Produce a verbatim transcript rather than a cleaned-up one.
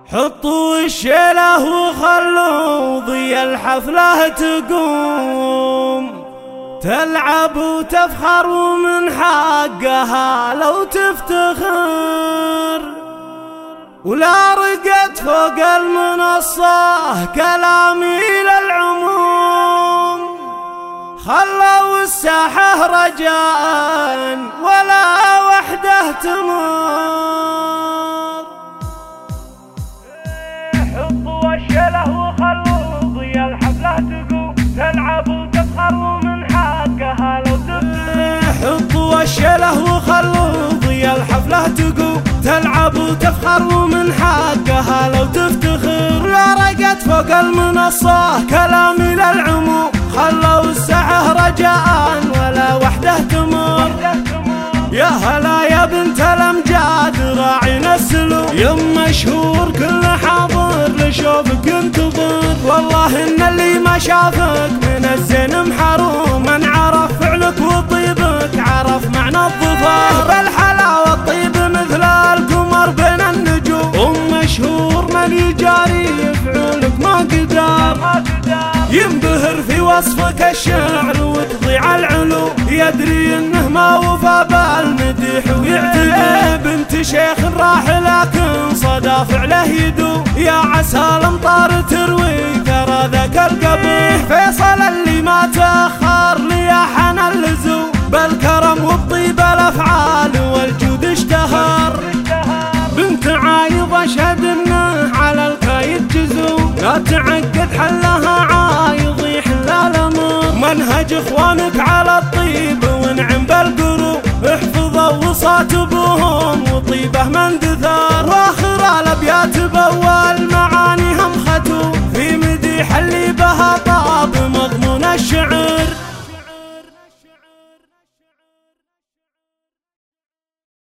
حطوا الشيله وخلوا ضي الحفلة تقوم، تلعب وتفخر ومن حقها لو تفتخر، ولا رقت فوق المنصة كلامي للعموم، خلوا الساحة رجاء ولا وحده تمر. حطوا الشيله وخلوا ضي الحفلة تقوم، تلعب وتفخر ومن حقها لو تفتخر. حطوا الشيله وخلوا ضي الحفلة تقوم، تلعب وتفخر ومن حقها لو تفتخر، لا رقت فوق المنصة كلامي للعموم، خلوا الساحة رجاء ولا وحده تمر. يا هلا يا بنت الامجاد راعينا السلوك، يم مشهور كل حاضر لشوفك انتظر، والله ان اللي ما شافك من الزين محروم، من عرف فعلك وطيبك عرف معنى الظفر، بالحلاوة الطيب مثل القمر بين النجوم، ام مشهور من يجاري يفعلك ما قدر، ينبهر في وصفك الشعر وتضيع العلو، يدري انه ما وفى بالمديح ويعتدي، بنت شيخ راح لكن صدى فعله يدوم، يا عسى الامطار تروي ترى ذاك القبيح، فيصل اللي ما تاخر لياحنا اللزوم، بالكرم والطيب الافعال والجود اشتهر، بنت عايض اشهد انه على الكايد جزوم، لا تعقد حلها عايض يحلى الامر، منهج اخوانك على الطيب ونعم بالقروب، احفظوا وصات ابوهم وطيبه من دثار.